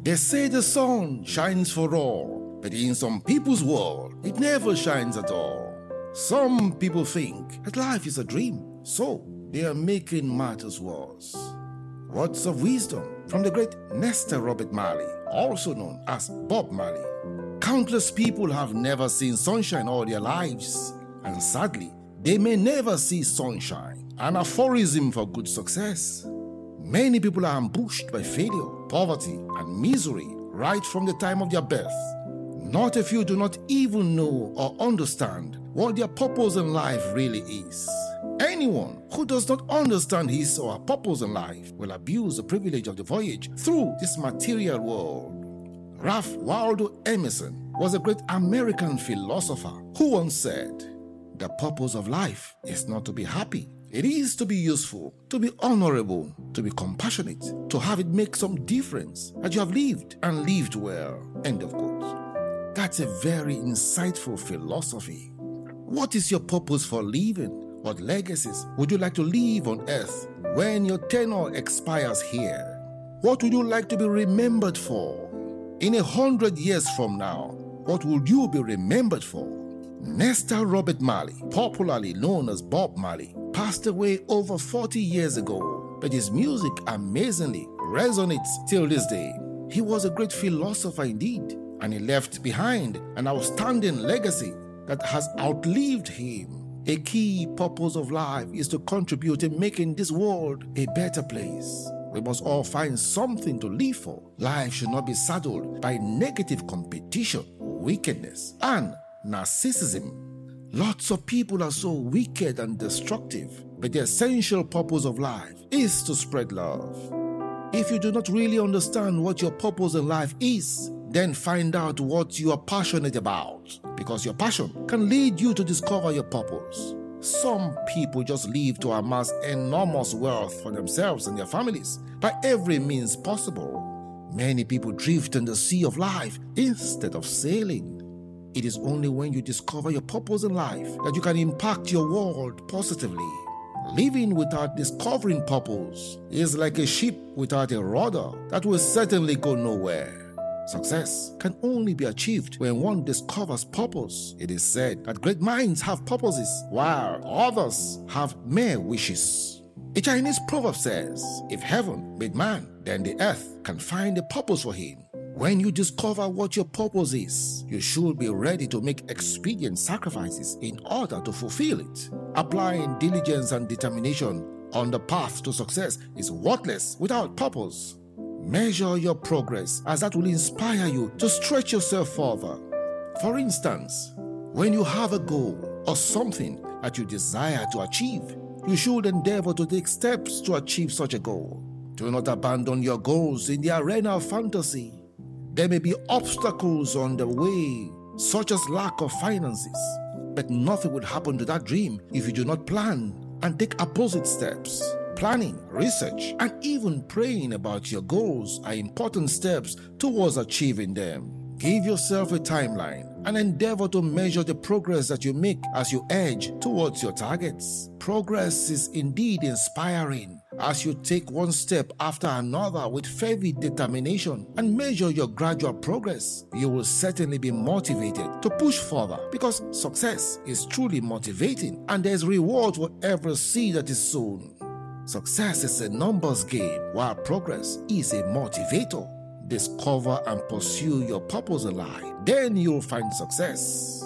They say the sun shines for all, but in some people's world, it never shines at all. Some people think that life is a dream, so they are making matters worse. Words of wisdom from the great Nestor Robert Marley, also known as Bob Marley. Countless people have never seen sunshine all their lives, and sadly, they may never see sunshine, an aphorism for good success. Many people are ambushed by failure, poverty, and misery right from the time of their birth. Not a few do not even know or understand what their purpose in life really is. Anyone who does not understand his or her purpose in life will abuse the privilege of the voyage through this material world. Ralph Waldo Emerson was a great American philosopher who once said, "The purpose of life is not to be happy. It is to be useful, to be honorable, to be compassionate, to have it make some difference that you have lived and lived well." End of quote. That's a very insightful philosophy. What is your purpose for living? What legacies would you like to leave on earth when your tenure expires here? What would you like to be remembered for? In 100 years from now, what would you be remembered for? Nestor Robert Marley, popularly known as Bob Marley, passed away over 40 years ago, but his music amazingly resonates till this day. He was a great philosopher indeed, and he left behind an outstanding legacy that has outlived him. A key purpose of life is to contribute in making this world a better place. We must all find something to live for. Life should not be saddled by negative competition, wickedness, and narcissism. Lots of people are so wicked and destructive, but the essential purpose of life is to spread love. If you do not really understand what your purpose in life is, then find out what you are passionate about, because your passion can lead you to discover your purpose. Some people just live to amass enormous wealth for themselves and their families by every means possible. Many people drift in the sea of life instead of sailing. It is only when you discover your purpose in life that you can impact your world positively. Living without discovering purpose is like a ship without a rudder that will certainly go nowhere. Success can only be achieved when one discovers purpose. It is said that great minds have purposes, while others have mere wishes. A Chinese proverb says, "If heaven made man, then the earth can find a purpose for him." When you discover what your purpose is, you should be ready to make expedient sacrifices in order to fulfill it. Applying diligence and determination on the path to success is worthless without purpose. Measure your progress, as that will inspire you to stretch yourself further. For instance, when you have a goal or something that you desire to achieve, you should endeavor to take steps to achieve such a goal. Do not abandon your goals in the arena of fantasy. There may be obstacles on the way, such as lack of finances, but nothing will happen to that dream if you do not plan and take opposite steps. Planning, research, and even praying about your goals are important steps towards achieving them. Give yourself a timeline and endeavor to measure the progress that you make as you edge towards your targets. Progress is indeed inspiring. As you take one step after another with fervent determination and measure your gradual progress, you will certainly be motivated to push further, because success is truly motivating and there is reward for every seed that is sown. Success is a numbers game, while progress is a motivator. Discover and pursue your purpose in life, then you'll find success.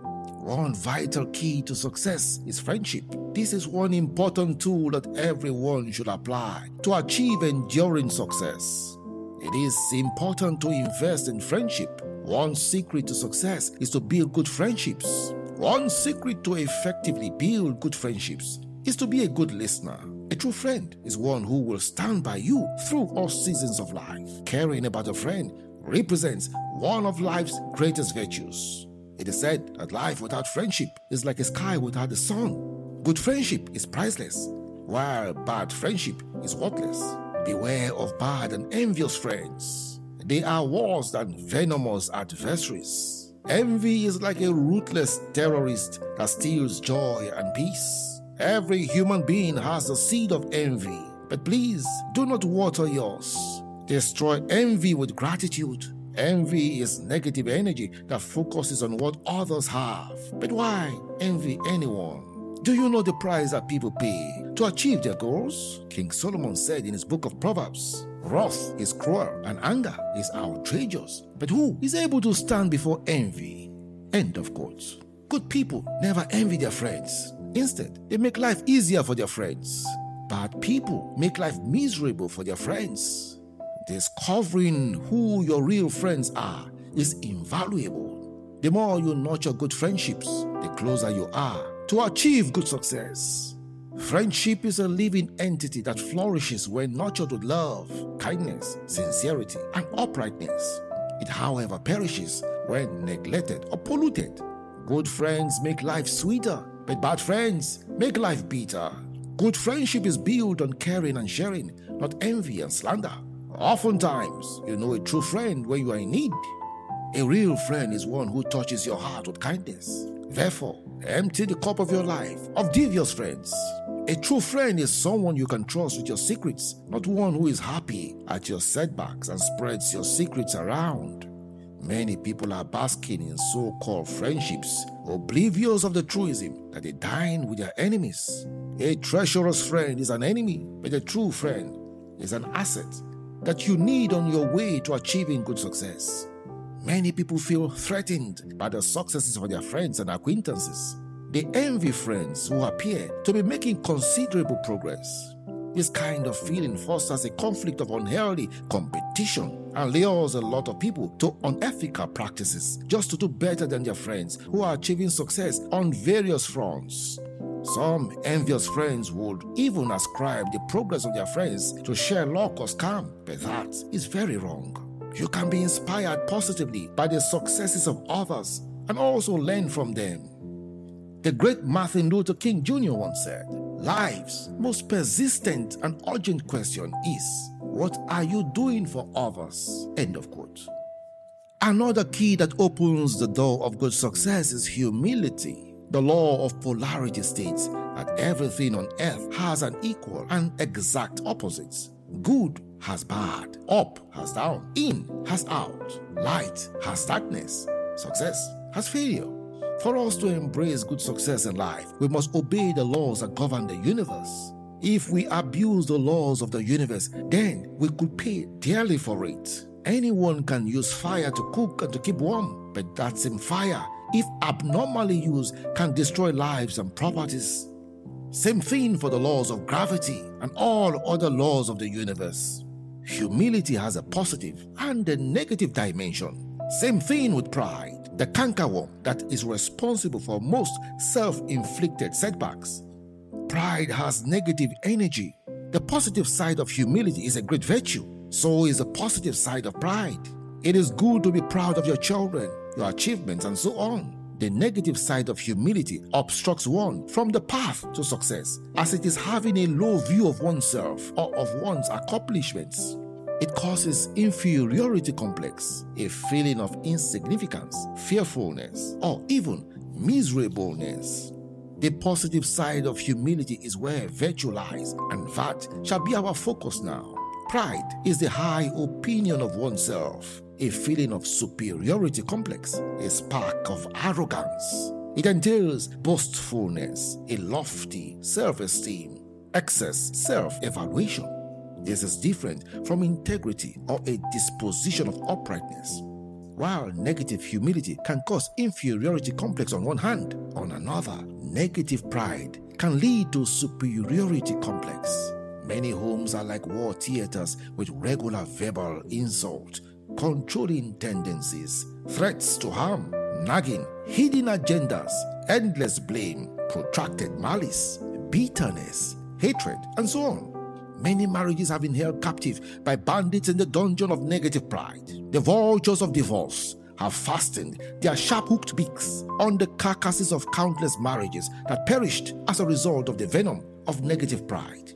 One vital key to success is friendship. This is one important tool that everyone should apply to achieve enduring success. It is important to invest in friendship. One secret to success is to build good friendships. One secret to effectively build good friendships is to be a good listener. A true friend is one who will stand by you through all seasons of life. Caring about a friend represents one of life's greatest virtues. It is said that life without friendship is like a sky without the sun. Good friendship is priceless, while bad friendship is worthless. Beware of bad and envious friends. They are worse than venomous adversaries. Envy is like a ruthless terrorist that steals joy and peace. Every human being has the seed of envy, but please do not water yours. Destroy envy with gratitude. Envy is negative energy that focuses on what others have. But why envy anyone? Do you know the price that people pay to achieve their goals? King Solomon said in his book of Proverbs, "Wrath is cruel and anger is outrageous. But who is able to stand before envy?" End of quote. Good people never envy their friends. Instead, they make life easier for their friends. Bad people make life miserable for their friends. Discovering who your real friends are is invaluable. The more you nurture good friendships, the closer you are to achieve good success. Friendship is a living entity that flourishes when nurtured with love, kindness, sincerity, and uprightness. It, however, perishes when neglected or polluted. Good friends make life sweeter, but bad friends make life bitter. Good friendship is built on caring and sharing, not envy and slander. Oftentimes, you know a true friend when you are in need. A real friend is one who touches your heart with kindness. Therefore, empty the cup of your life of devious friends. A true friend is someone you can trust with your secrets, not one who is happy at your setbacks and spreads your secrets around. Many people are basking in so-called friendships, oblivious of the truism that they dine with their enemies. A treacherous friend is an enemy, but a true friend is an asset that you need on your way to achieving good success. Many people feel threatened by the successes of their friends and acquaintances. They envy friends who appear to be making considerable progress. This kind of feeling fosters a conflict of unhealthy competition and lures a lot of people to unethical practices just to do better than their friends who are achieving success on various fronts. Some envious friends would even ascribe the progress of their friends to sheer luck or scam, but that is very wrong. You can be inspired positively by the successes of others and also learn from them. The great Martin Luther King Jr. once said, "Life's most persistent and urgent question is, what are you doing for others?" End of quote. Another key that opens the door of good success is humility. The law of polarity states that everything on earth has an equal and exact opposite. Good has bad, up has down, in has out, light has darkness, success has failure. For us to embrace good success in life, we must obey the laws that govern the universe. If we abuse the laws of the universe, then we could pay dearly for it. Anyone can use fire to cook and to keep warm, but that same fire, if abnormally used, can destroy lives and properties. Same thing for the laws of gravity and all other laws of the universe. Humility has a positive and a negative dimension. Same thing with pride, the cankerworm that is responsible for most self-inflicted setbacks. Pride has negative energy. The positive side of humility is a great virtue. So is the positive side of pride. It is good to be proud of your children, your achievements, and so on. The negative side of humility obstructs one from the path to success, as it is having a low view of oneself or of one's accomplishments. It causes inferiority complex, a feeling of insignificance, fearfulness, or even miserableness. The positive side of humility is where virtue lies, and that shall be our focus now. Pride is the high opinion of oneself, a feeling of superiority complex, a spark of arrogance. It entails boastfulness, a lofty self-esteem, excess self-evaluation. This is different from integrity or a disposition of uprightness. While negative humility can cause inferiority complex on one hand, on another, negative pride can lead to superiority complex. Many homes are like war theaters with regular verbal insult, controlling tendencies, threats to harm, nagging, hidden agendas, endless blame, protracted malice, bitterness, hatred, and so on. Many marriages have been held captive by bandits in the dungeon of negative pride. The vultures of divorce have fastened their sharp-hooked beaks on the carcasses of countless marriages that perished as a result of the venom of negative pride.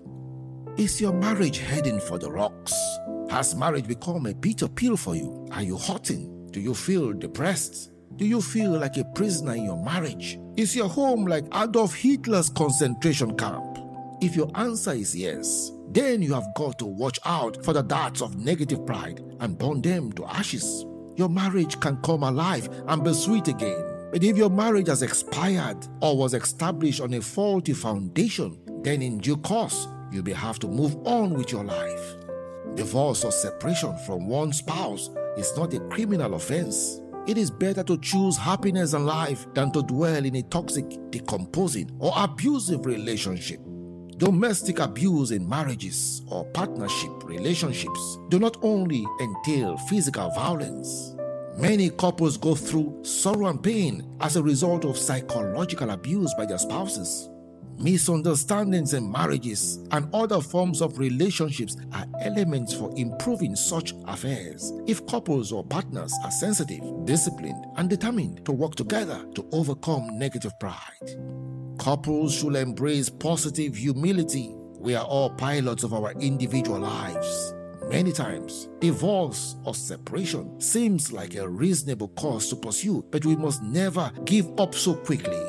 Is your marriage heading for the rocks? Has marriage become a bitter pill for you? Are you hurting? Do you feel depressed? Do you feel like a prisoner in your marriage? Is your home like Adolf Hitler's concentration camp? If your answer is yes, then you have got to watch out for the darts of negative pride and burn them to ashes. Your marriage can come alive and be sweet again. But if your marriage has expired or was established on a faulty foundation, then in due course, you may have to move on with your life. Divorce or separation from one spouse is not a criminal offense. It is better to choose happiness and life than to dwell in a toxic, decomposing, or abusive relationship. Domestic abuse in marriages or partnership relationships do not only entail physical violence. Many couples go through sorrow and pain as a result of psychological abuse by their spouses. Misunderstandings in marriages and other forms of relationships are elements for improving such affairs if couples or partners are sensitive, disciplined, and determined to work together to overcome negative pride. Couples should embrace positive humility. We are all pilots of our individual lives. Many times, divorce or separation seems like a reasonable course to pursue, but we must never give up so quickly.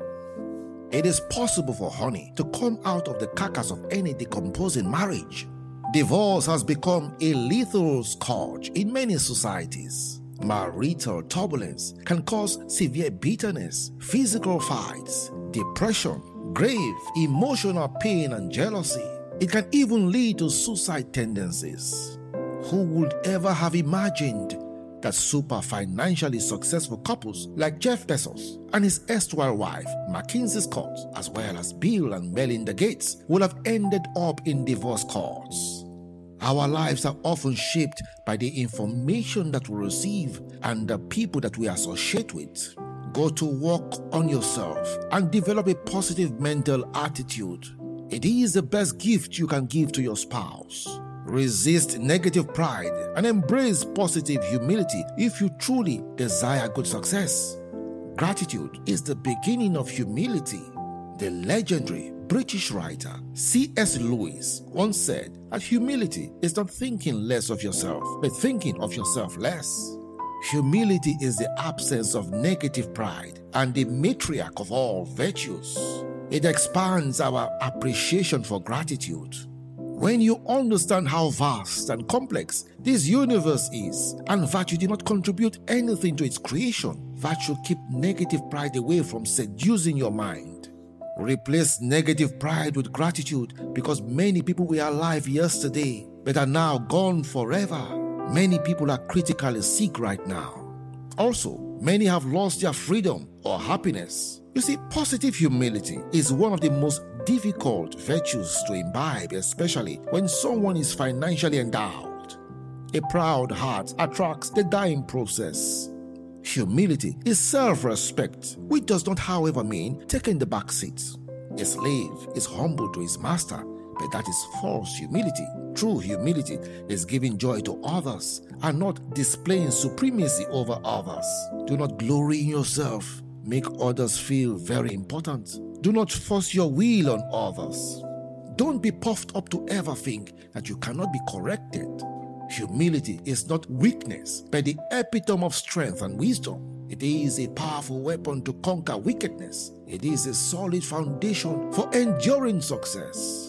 It is possible for honey to come out of the carcass of any decomposing marriage. Divorce has become a lethal scourge in many societies. Marital turbulence can cause severe bitterness, physical fights, depression, grave emotional pain and jealousy. It can even lead to suicide tendencies. Who would ever have imagined that super financially successful couples like Jeff Bezos and his erstwhile wife, Mackenzie Scott, as well as Bill and Melinda Gates, would have ended up in divorce courts? Our lives are often shaped by the information that we receive and the people that we associate with. Go to work on yourself and develop a positive mental attitude. It is the best gift you can give to your spouse. Resist negative pride and embrace positive humility if you truly desire good success. Gratitude is the beginning of humility. The legendary British writer C.S. Lewis once said that humility is not thinking less of yourself, but thinking of yourself less. Humility is the absence of negative pride and the matriarch of all virtues. It expands our appreciation for gratitude. When you understand how vast and complex this universe is, and that you did not contribute anything to its creation, that should keep negative pride away from seducing your mind. Replace negative pride with gratitude, because many people were alive yesterday but are now gone forever. Many people are critically sick right now. Also, many have lost their freedom or happiness. You see, positive humility is one of the most difficult virtues to imbibe, especially when someone is financially endowed. A proud heart attracts the dying process. Humility is self-respect, which does not, however, mean taking the back seat. A slave is humble to his master, but that is false humility. True humility is giving joy to others and not displaying supremacy over others. Do not glory in yourself. Make others feel very important. Do not force your will on others. Don't be puffed up to ever think that you cannot be corrected. Humility is not weakness, but the epitome of strength and wisdom. It is a powerful weapon to conquer wickedness. It is a solid foundation for enduring success.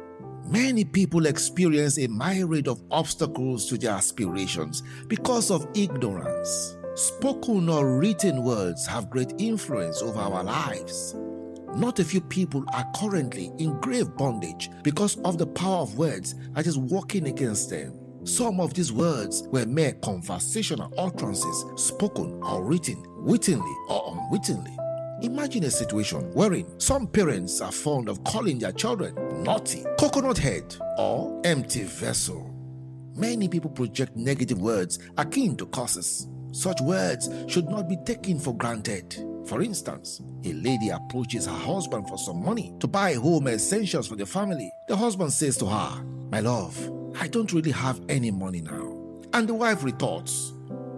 Many people experience a myriad of obstacles to their aspirations because of ignorance. Spoken or written words have great influence over our lives. Not a few people are currently in grave bondage because of the power of words that is working against them. Some of these words were mere conversational utterances, spoken or written, wittingly or unwittingly. Imagine a situation wherein some parents are fond of calling their children naughty, coconut head, or empty vessel. Many people project negative words akin to curses. Such words should not be taken for granted. For instance, a lady approaches her husband for some money to buy home essentials for the family. The husband says to her, "My love, I don't really have any money now." And the wife retorts,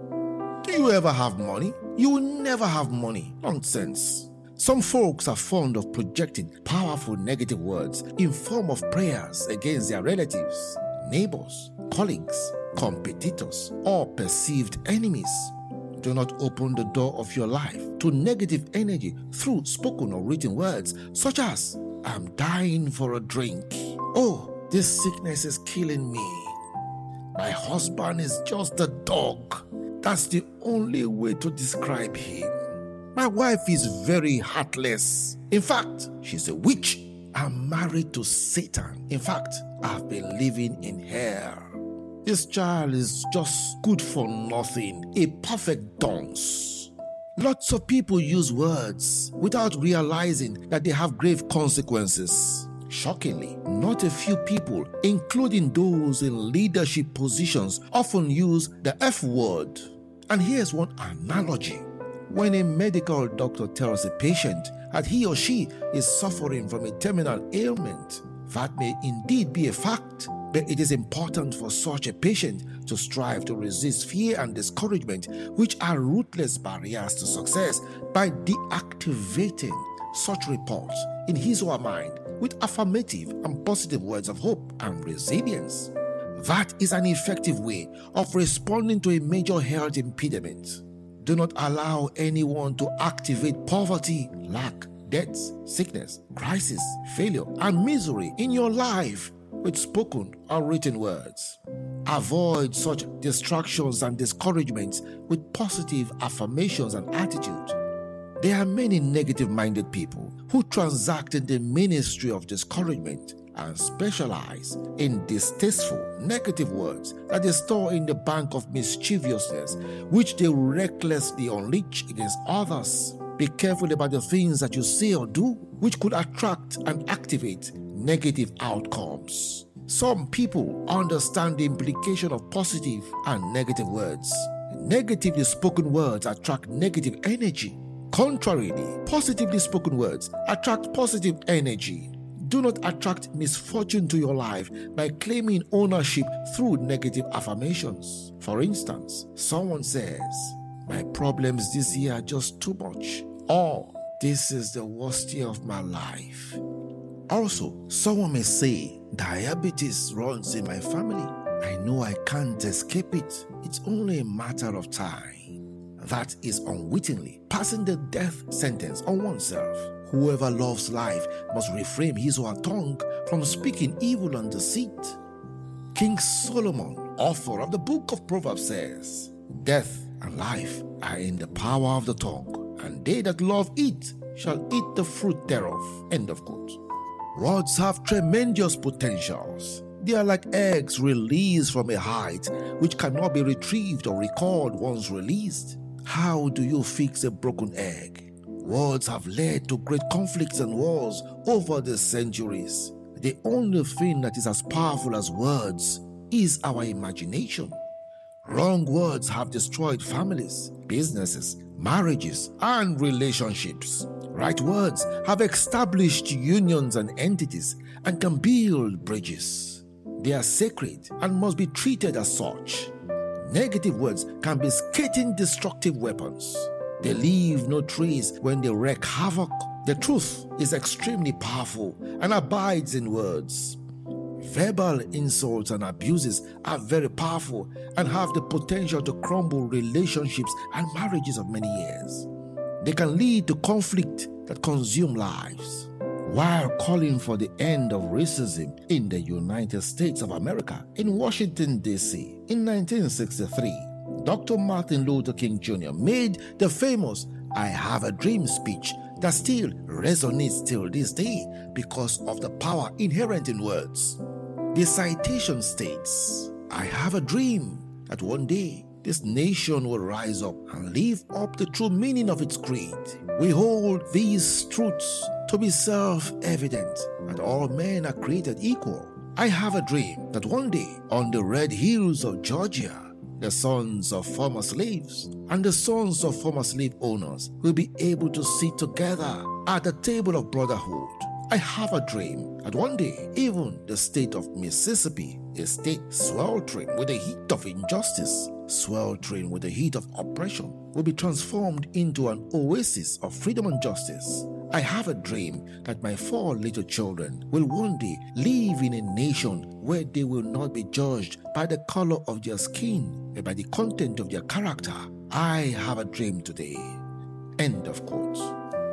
"Do you ever have money? You will never have money." Nonsense. Some folks are fond of projecting powerful negative words in form of prayers against their relatives, neighbors, colleagues, competitors, or perceived enemies. Do not open the door of your life to negative energy through spoken or written words such as, I'm dying for a drink. Oh, this sickness is killing me. My husband is just a dog. That's the only way to describe him. My wife is very heartless. In fact, she's a witch. I'm married to Satan. In fact, I've been living in hell. This child is just good for nothing, a perfect dunce. Lots of people use words without realizing that they have grave consequences. Shockingly, not a few people, including those in leadership positions, often use the F word. And here's one analogy. When a medical doctor tells a patient that he or she is suffering from a terminal ailment, that may indeed be a fact, but it is important for such a patient to strive to resist fear and discouragement, which are ruthless barriers to success, by deactivating such reports in his or her mind with affirmative and positive words of hope and resilience. That is an effective way of responding to a major health impediment. Do not allow anyone to activate poverty, lack, deaths, sickness, crisis, failure, and misery in your life with spoken or written words. Avoid such distractions and discouragements with positive affirmations and attitude. There are many negative-minded people who transact in the ministry of discouragement and specialize in distasteful, negative words that they store in the bank of mischievousness, which they recklessly unleash against others. Be careful about the things that you say or do, which could attract and activate negative outcomes. Some people understand the implication of positive and negative words. Negatively spoken words attract negative energy. Contrarily, positively spoken words attract positive energy. Do not attract misfortune to your life by claiming ownership through negative affirmations. For instance, someone says, "My problems this year are just too much," or "This is the worst year of my life." Also, someone may say, "Diabetes runs in my family. I know I can't escape it. It's only a matter of time." That is unwittingly passing the death sentence on oneself. Whoever loves life must refrain his or her tongue from speaking evil and deceit. King Solomon, author of the book of Proverbs, says, "Death and life are in the power of the tongue, and they that love it shall eat the fruit thereof." End of quote. Words have tremendous potentials. They are like eggs released from a height which cannot be retrieved or recalled once released. How do you fix a broken egg? Words have led to great conflicts and wars over the centuries. The only thing that is as powerful as words is our imagination. Wrong words have destroyed families, businesses, marriages, and relationships. Right words have established unions and entities and can build bridges. They are sacred and must be treated as such. Negative words can be scathing, destructive weapons. They leave no trace when they wreak havoc. The truth is extremely powerful and abides in words. Verbal insults and abuses are very powerful and have the potential to crumble relationships and marriages of many years. They can lead to conflict that consume lives. While calling for the end of racism in the United States of America in Washington, D.C. in 1963, Dr. Martin Luther King Jr. made the famous "I Have a Dream" speech that still resonates till this day because of the power inherent in words. The citation states, "I have a dream that one day this nation will rise up and live up the true meaning of its creed. We hold these truths to be self-evident, that all men are created equal. I have a dream that one day on the red hills of Georgia, the sons of former slaves and the sons of former slave owners will be able to sit together at the table of brotherhood. I have a dream that one day even the state of Mississippi, a state sweltering with the heat of injustice, sweltering with the heat of oppression, will be transformed into an oasis of freedom and justice. I have a dream that my 4 little children will one day live in a nation where they will not be judged by the color of their skin, but by the content of their character. I have a dream today." End of quote.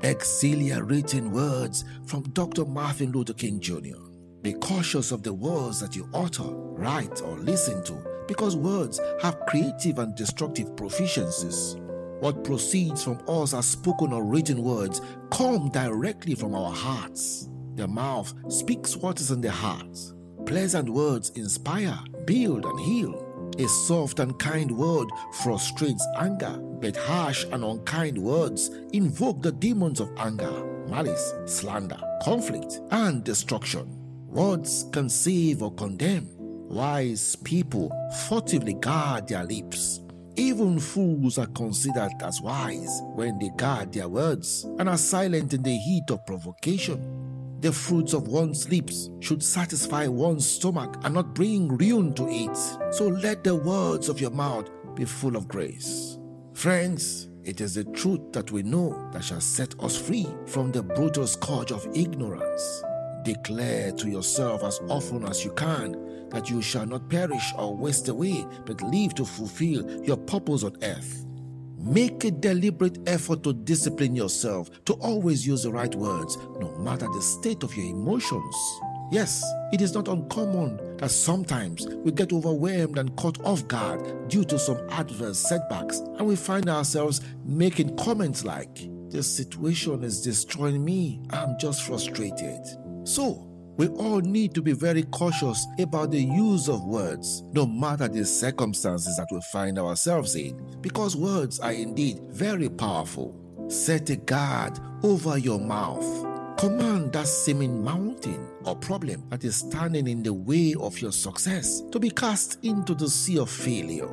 Exhilarating words from Dr. Martin Luther King Jr. Be cautious of the words that you utter, write, or listen to, because words have creative and destructive proficiencies. What proceeds from us as spoken or written words come directly from our hearts. The mouth speaks what is in the heart. Pleasant words inspire, build, and heal. A soft and kind word frustrates anger, but harsh and unkind words invoke the demons of anger, malice, slander, conflict, and destruction. Words can save or condemn. Wise people furtively guard their lips. Even fools are considered as wise when they guard their words and are silent in the heat of provocation. The fruits of one's lips should satisfy one's stomach and not bring ruin to it. So let the words of your mouth be full of grace. Friends, it is the truth that we know that shall set us free from the brutal scourge of ignorance. Declare to yourself as often as you can that you shall not perish or waste away, but live to fulfill your purpose on earth. Make a deliberate effort to discipline yourself to always use the right words, no matter the state of your emotions. Yes, it is not uncommon that sometimes we get overwhelmed and caught off guard due to some adverse setbacks, and we find ourselves making comments like, "This situation is destroying me, I'm just frustrated." So, we all need to be very cautious about the use of words, no matter the circumstances that we find ourselves in, because words are indeed very powerful. Set a guard over your mouth. Command that seeming mountain or problem that is standing in the way of your success to be cast into the sea of failure.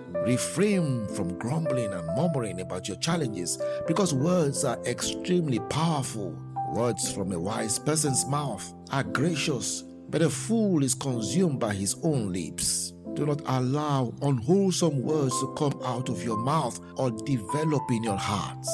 Refrain from grumbling and murmuring about your challenges, because words are extremely powerful. Words from a wise person's mouth are gracious, but a fool is consumed by his own lips. Do not allow unwholesome words to come out of your mouth or develop in your hearts.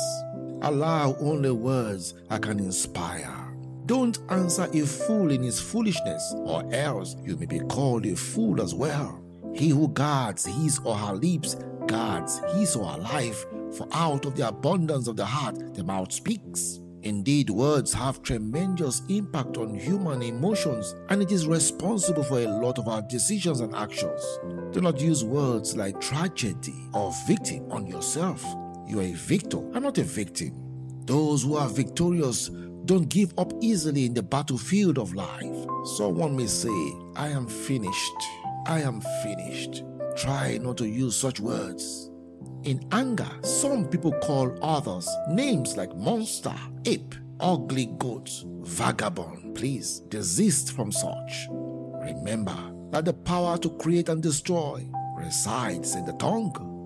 Allow only words that can inspire. Don't answer a fool in his foolishness, or else you may be called a fool as well. He who guards his or her lips guards his or her life, for out of the abundance of the heart the mouth speaks. Indeed, words have tremendous impact on human emotions, and it is responsible for a lot of our decisions and actions. Do not use words like tragedy or victim on yourself. You are a victor and not a victim. Those who are victorious don't give up easily in the battlefield of life. Someone may say, "I am finished. I am finished." Try not to use such words. In anger, some people call others names like monster, ape, ugly goat, vagabond. Please desist from such. Remember that the power to create and destroy resides in the tongue.